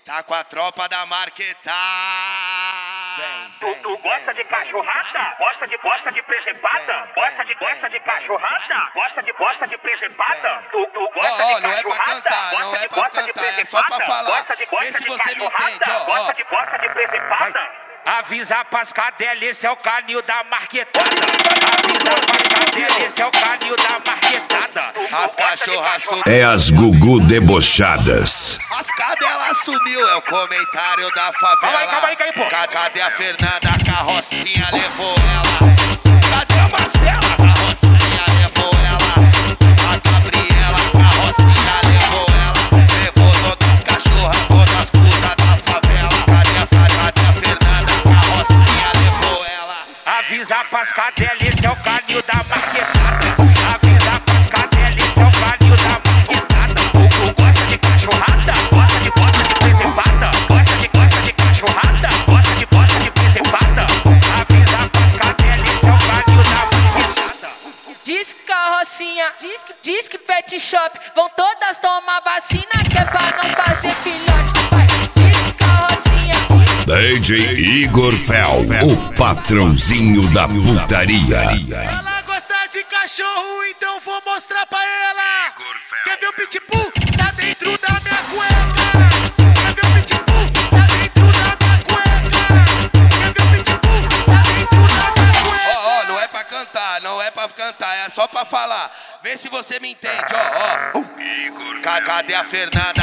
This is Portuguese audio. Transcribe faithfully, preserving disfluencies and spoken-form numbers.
Tá com a tropa da Marquetada. Tu, tu gosta de cachorrada? Gosta de gosta de presepada? Gosta de gosta de cachorrada? Gosta de gosta de presepada? Tu, tu gosta Ó, de não é pra cachorrada? cantar, não Gosta é de pra gosta de cantar, é só pra presepada? falar. Gosta de gosta Vê se de você me cachorrada? entende, ó, ó. Gosta de gosta de presepada? Avisa pras cadelas, esse é o canil da Marquetada. Avisa pras cadelas, esse é o canil da Marquetada. As cachorras sumiu. É as Gugu debochadas. As cadelas sumiu, é o comentário da favela. Calma aí, calma aí, calma aí, pô. Ca- Cadê a Fernanda? A carrocinha levou ela. Cadê a Marcela? A carrocinha levou ela. A Gabriela, a carrocinha levou ela. Levou todas as cachorras, todas as putas da favela. Cadê a, cadê a Fernanda? A carrocinha levou ela. Avisa pras cadelas, esse é o canil da Marquetada. Avisa pras cadelas, esse é o canil da Marquetada. Tu, tu gosta de cachorrada? Gosta de gosta de presepada? Gosta de gosta de cachorrada? Gosta de gosta de presepada? Avisa pras cadelas, esse é o canil da Marquetada. Diz que carrocinha, diz que, diz que pet shop, vão todas tomar vacina que é pra não fazer filhote. Vai, diz que carrocinha. D J Igor Fel, o patrãozinho da putaria. Ela gosta de cachorro, então vou mostrar pra ela. Quer ver o pitbull? Tá dentro da minha cueca. Quer ver o pitbull? Tá dentro da minha cueca. Quer ver o pitbull? Tá dentro da minha cueca. Ó, ó, não é pra cantar, não é pra cantar, é só pra falar. Vê se você me entende, ó, ó. Ca- Cadê a Fernanda?